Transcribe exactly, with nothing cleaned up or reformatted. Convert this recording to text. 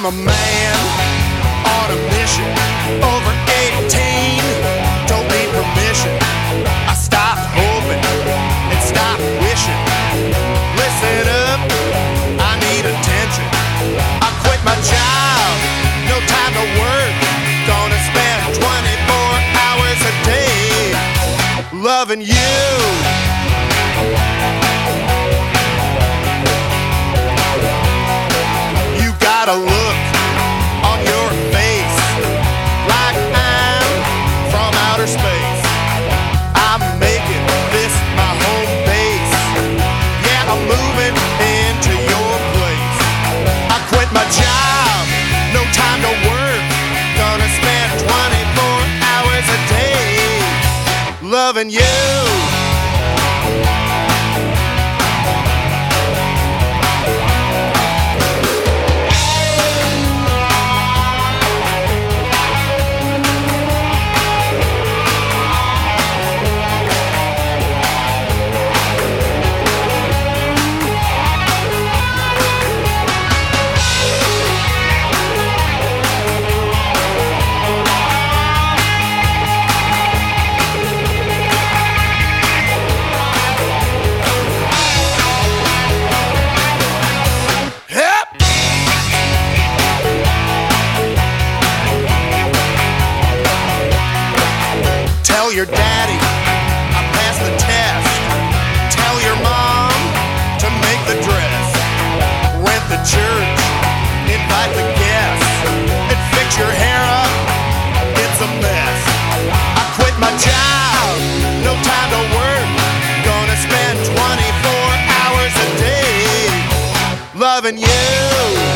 I'm a man on a mission, over eighteen, don't need permission. I stopped hoping and stopped wishing. Listen up, I need attention. I quit my job, no time to work. Gonna spend twenty-four hours a day loving you. You got a look on your face like I'm from outer space. I'm making this my home base. Yeah, I'm moving into your place. I quit my job, no time to work. Gonna spend twenty-four hours a day loving you. Tell your daddy I passed the test. Tell your mom to make the dress. Rent the church, invite the guests, and fix your hair up, it's a mess. I quit my job, no time to work. Gonna spend twenty-four hours a day loving you.